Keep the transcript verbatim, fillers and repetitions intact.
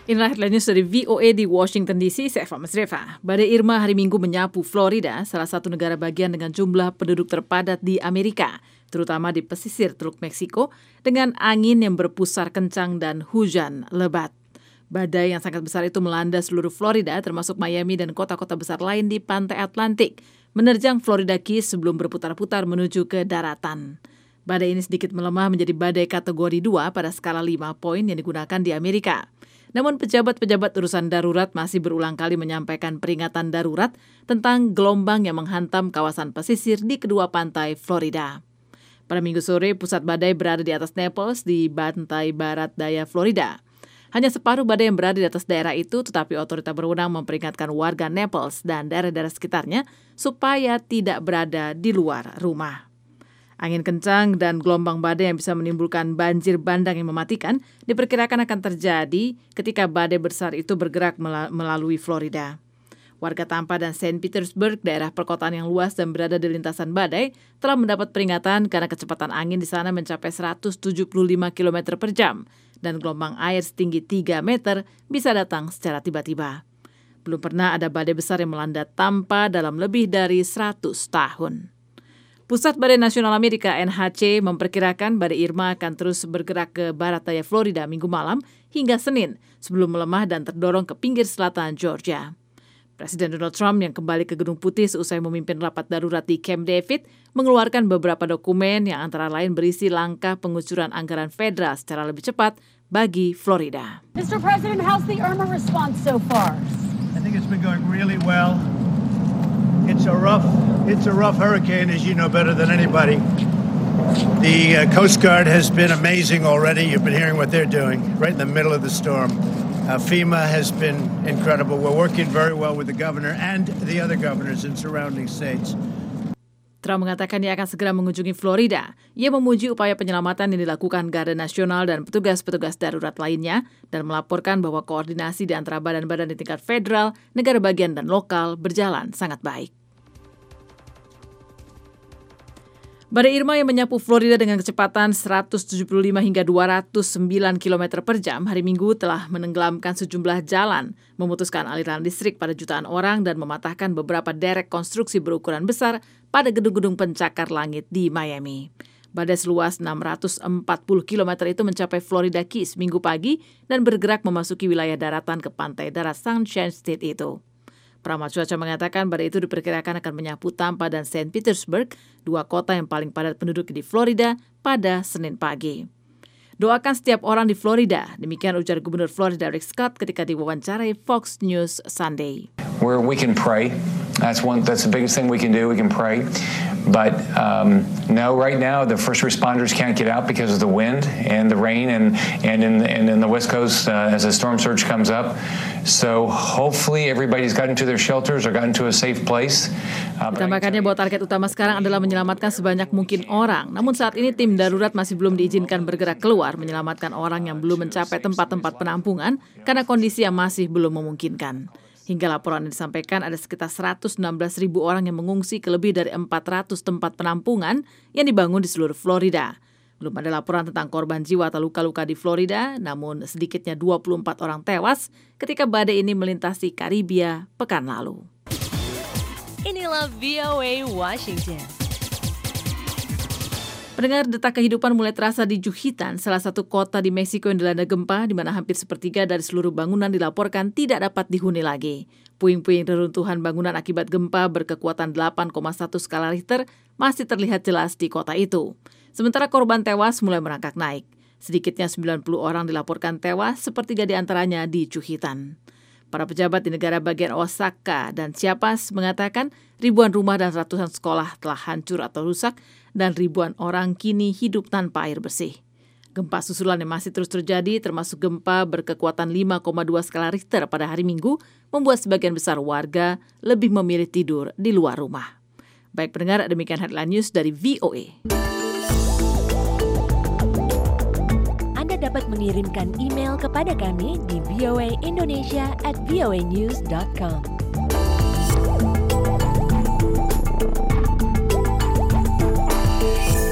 Inilah headline news dari V O A di Washington D C, saya Eva Masreva. Badai Irma hari Minggu menyapu Florida, salah satu negara bagian dengan jumlah penduduk terpadat di Amerika, terutama di pesisir Teluk Meksiko, dengan angin yang berpusar kencang dan hujan lebat. Badai yang sangat besar itu melanda seluruh Florida, termasuk Miami dan kota-kota besar lain di pantai Atlantik, menerjang Florida Keys sebelum berputar-putar menuju ke daratan. Badai ini sedikit melemah menjadi badai kategori dua pada skala lima poin yang digunakan di Amerika. Namun pejabat-pejabat urusan darurat masih berulang kali menyampaikan peringatan darurat tentang gelombang yang menghantam kawasan pesisir di kedua pantai Florida. Pada Minggu sore, pusat badai berada di atas Naples di pantai barat daya Florida. Hanya separuh badai yang berada di atas daerah itu, tetapi otoritas berwenang memperingatkan warga Naples dan daerah-daerah sekitarnya supaya tidak berada di luar rumah. Angin kencang dan gelombang badai yang bisa menimbulkan banjir bandang yang mematikan diperkirakan akan terjadi ketika badai besar itu bergerak melalui Florida. Warga Tampa dan Saint Petersburg, daerah perkotaan yang luas dan berada di lintasan badai, telah mendapat peringatan karena kecepatan angin di sana mencapai seratus tujuh puluh lima kilometer per jam dan gelombang air setinggi tiga meter bisa datang secara tiba-tiba. Belum pernah ada badai besar yang melanda Tampa dalam lebih dari seratus tahun. Pusat Badai Nasional Amerika N H C memperkirakan badai Irma akan terus bergerak ke barat daya Florida Minggu malam hingga Senin sebelum melemah dan terdorong ke pinggir selatan Georgia. Presiden Donald Trump yang kembali ke Gedung Putih seusai memimpin rapat darurat di Camp David mengeluarkan beberapa dokumen yang antara lain berisi langkah pengucuran anggaran federal secara lebih cepat bagi Florida. Mister President, how's the Irma response so far? I think it's been going really well. It's a rough, it's a rough hurricane, as you know better than anybody. The uh, Coast Guard has been amazing already. You've been hearing what they're doing right in the middle of the storm. Uh, FEMA has been incredible. We're working very well with the governor and the other governors in surrounding states. Trump mengatakan dia akan segera mengunjungi Florida. Ia memuji upaya penyelamatan yang dilakukan Garda Nasional dan petugas-petugas darurat lainnya dan melaporkan bahwa koordinasi di antara badan-badan di tingkat federal, negara bagian dan lokal berjalan sangat baik. Badai Irma yang menyapu Florida dengan kecepatan seratus tujuh puluh lima hingga dua ratus sembilan kilometer per jam hari Minggu telah menenggelamkan sejumlah jalan, memutuskan aliran listrik pada jutaan orang dan mematahkan beberapa derek konstruksi berukuran besar pada gedung-gedung pencakar langit di Miami. Badai seluas enam ratus empat puluh kilometer itu mencapai Florida Keys Minggu pagi dan bergerak memasuki wilayah daratan ke pantai darat Sunshine State itu. Peramal cuaca mengatakan badai itu diperkirakan akan menyapu Tampa dan Saint Petersburg, dua kota yang paling padat penduduk di Florida, pada Senin pagi. Doakan setiap orang di Florida, demikian ujar Gubernur Florida Rick Scott ketika diwawancarai Fox News Sunday. Where we can pray, that's one. That's the biggest thing we can do. We can pray, but um, no, right now the first responders can't get out because of the wind and the rain, and and in and in the West Coast uh, as the storm surge comes up. So hopefully everybody's gotten to their shelters or gotten to a safe place. Uh, Ditambahkannya bahwa target utama sekarang adalah menyelamatkan sebanyak mungkin orang. Namun saat ini tim darurat masih belum diizinkan bergerak keluar menyelamatkan orang yang belum mencapai tempat-tempat penampungan karena kondisi yang masih belum memungkinkan. Hingga laporan yang disampaikan ada sekitar seratus enam belas ribu orang yang mengungsi ke lebih dari empat ratus tempat penampungan yang dibangun di seluruh Florida. Belum ada laporan tentang korban jiwa atau luka-luka di Florida, namun sedikitnya dua puluh empat orang tewas ketika badai ini melintasi Karibia pekan lalu. Inilah V O A Washington. Pendengar, detak kehidupan mulai terasa di Juhitan, salah satu kota di Meksiko yang dilanda gempa, di mana hampir sepertiga dari seluruh bangunan dilaporkan tidak dapat dihuni lagi. Puing-puing reruntuhan bangunan akibat gempa berkekuatan delapan koma satu skala Richter masih terlihat jelas di kota itu. Sementara korban tewas mulai merangkak naik. Sedikitnya sembilan puluh orang dilaporkan tewas, sepertiga di antaranya di Juhitan. Para pejabat di negara bagian Osaka dan Chiapas mengatakan ribuan rumah dan ratusan sekolah telah hancur atau rusak dan ribuan orang kini hidup tanpa air bersih. Gempa susulan yang masih terus terjadi, termasuk gempa berkekuatan lima koma dua skala Richter pada hari Minggu, membuat sebagian besar warga lebih memilih tidur di luar rumah. Baik pendengar, demikian headline news dari V O A. Anda dapat mengirimkan email kepada kami di voa indonesia at voanews dot com.